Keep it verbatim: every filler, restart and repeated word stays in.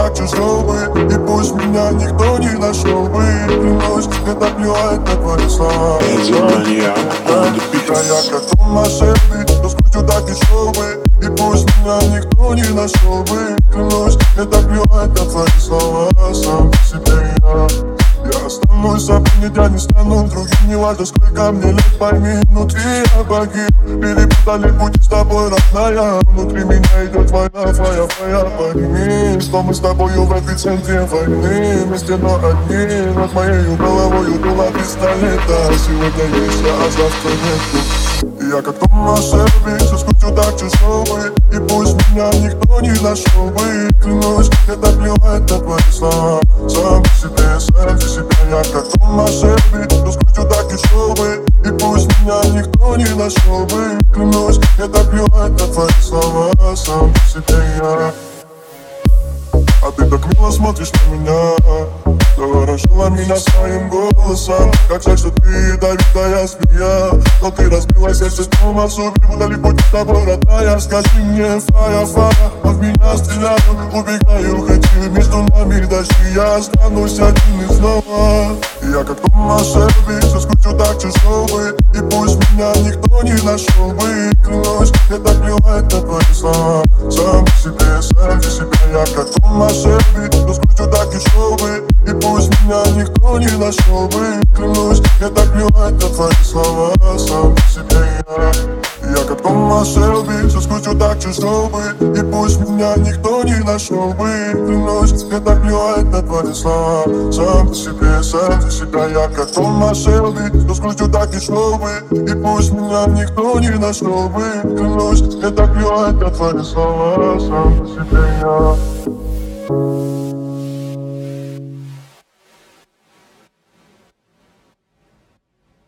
так чужой бы, и пусть меня никто не нашел бы. Клянусь, мне так плевать на твои слова. Да я как сумасшедший, то скрутил так и шел бы, и пусть меня никто не нашел бы. Клянусь, мне так плевать на твои слова. Сам по себе я Я останусь собой, я не стану другим. Не важно, сколько мне лет, пойми, внутри я погиб. Перепутали пути с тобой, родная. Внутри меня идет война, твоя, твоя, пойми, что мы с тобою в эпицентре войны. Вместе, но одни, над моей головой дуло пистолета. Сегодня есть я, а завтра нету. И я как сумасшедший, все скрутил так чужой бы, и пусть меня никто не нашел бы. Клянусь, мне так плевать на твои слова. Сам по себе, сам за себя. Я как сумасшедший, все скрутил так чужой бы, и пусть меня никто не нашел бы. Клянусь, мне так плевать на твои слова. Сам по себе я. А ты так мило смотришь на меня, заворожила меня своим голосом. Как жаль, что ты ядовитая змея, но ты разбила сердце снова. Удали путь с тобой, родная. Скажи мне, фая, фая, он в меня стреляют. Убегаю, хочу между нами дожди. Я останусь один и снова. И я как сумасшедший, все скрутил так чужой бы, и пусть меня никто не нашел бы. Клянусь, мне так плевать на твои слова. Сам по себе, сам за себя. Я как сумасшедший, все скрутил так чужой бы, и пусть меня никто не нашел бы. Клянусь, мне так плевать на твои слова. Сам по себе я Я как сумасшедший, все скрутил так чужой бы, и пусть меня никто не нашел бы. Клянусь, мне так плевать на твои слова. Сам по себе, сам за себя. Я как сумасшедший, все скрутил так чужой бы, и пусть меня никто не нашел бы. Клянусь, мне так плевать на твои слова. Сам по себе я